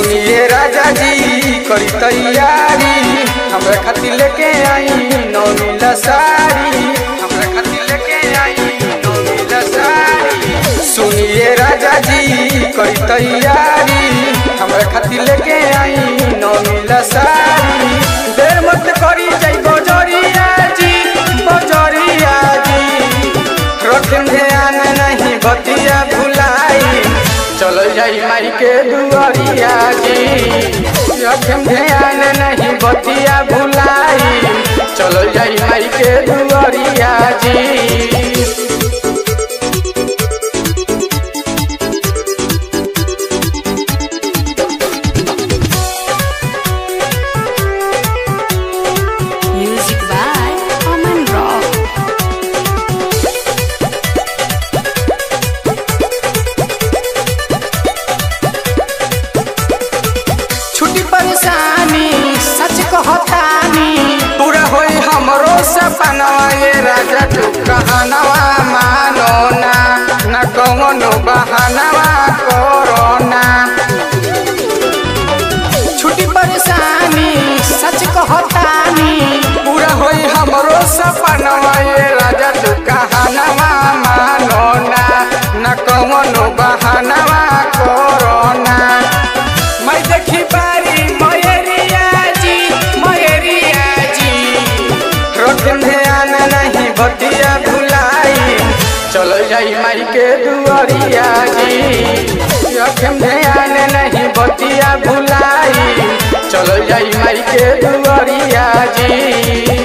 सुनिए राजा जी करी तैयारी हमरा खातिर लेके आई नौनीला साड़ी हमरा खातिर लेके आई नौनीला साड़ी। सुनिए राजा जी करी तैयारी हमरा खातिर लेके आई नौनीला साड़ी। देर मत करी जाई बजरिया जी रखें ध्यान नहीं बतिया भुलाई चलो जाई माई के दुआरिया जी। रखें ध्यान नहीं बतिया भुलाई चलो जाई माई के दुआरिया जी। परेशानी सच कहतानी पूरा होई हमरो सपना ये राजा तू कहनवा मानो ना न कौनो बहानवा करो ना। छुट्टी परेशानी सच कहतानी पूरा होई हमरो सपना ये राजा तू कहनवा मानो ना न कौनो बहानवा करो ना। मैं देखी ध्यान नहीं बतिया भुलाई चलो जाई माई के दुआरिया जी। रखें ध्यान नहीं बतिया भुलाई चलो जाई माई के दुआरिया जी।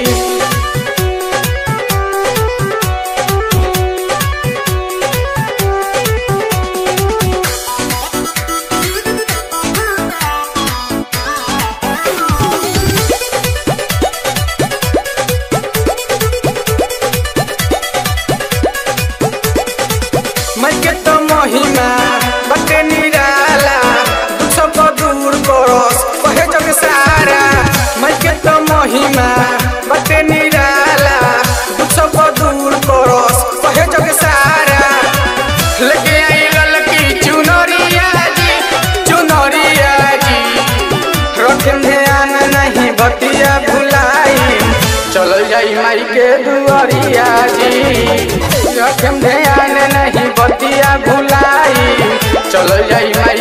मैं के तो महिमा बटे निराला सब दूर करोस कहे जग सारा। मैं के तो महिमा बटे निराला सब दूर करोस कहे जग सारा। लेके आई ललकी चुनरिया जी रखें ध्यान नहीं बतिया भुलाई चलो जाई माई के दुआरिया जी। रखें ध्यान नहीं बतिया भुलाई चलो जाई।